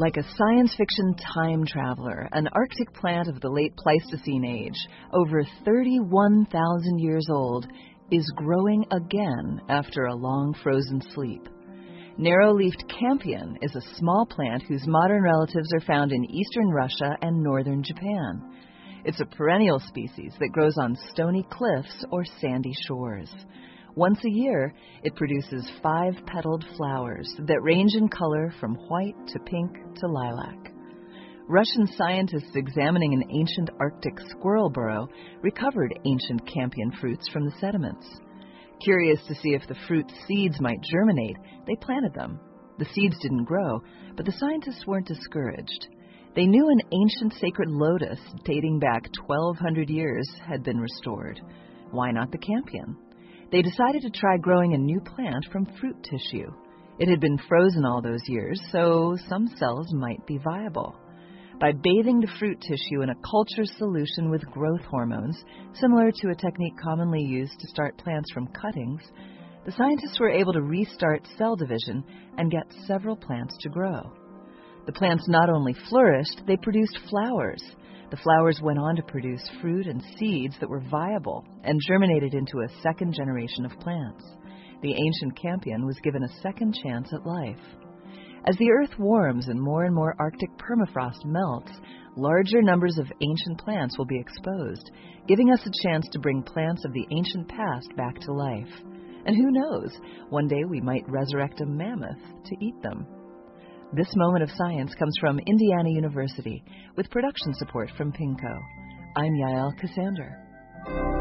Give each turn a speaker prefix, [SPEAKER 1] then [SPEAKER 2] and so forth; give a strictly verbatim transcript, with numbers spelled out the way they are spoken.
[SPEAKER 1] Like a science fiction time traveler, an Arctic plant of the late Pleistocene age, over thirty-one thousand years old, is growing again after a long frozen sleep. Narrow-leafed campion is a small plant whose modern relatives are found in eastern Russia and northern Japan. It's a perennial species that grows on stony cliffs or sandy shores. Once a year, it produces five-petaled flowers that range in color from white to pink to lilac. Russian scientists examining an ancient Arctic squirrel burrow recovered ancient campion fruits from the sediments. Curious to see if the fruit seeds might germinate, they planted them. The seeds didn't grow, but the scientists weren't discouraged. They knew an ancient sacred lotus dating back twelve hundred years had been restored. Why not the campion? They decided to try growing a new plant from fruit tissue. It had been frozen all those years, so some cells might be viable. By bathing the fruit tissue in a culture solution with growth hormones, similar to a technique commonly used to start plants from cuttings, the scientists were able to restart cell division and get several plants to grow. The plants not only flourished, they produced flowers. The flowers went on to produce fruit and seeds that were viable and germinated into a second generation of plants. The ancient campion was given a second chance at life. As the earth warms and more and more Arctic permafrost melts, larger numbers of ancient plants will be exposed, giving us a chance to bring plants of the ancient past back to life. And who knows, one day we might resurrect a mammoth to eat them. This moment of science comes from Indiana University, with production support from Pinko. I'm Yael Cassander.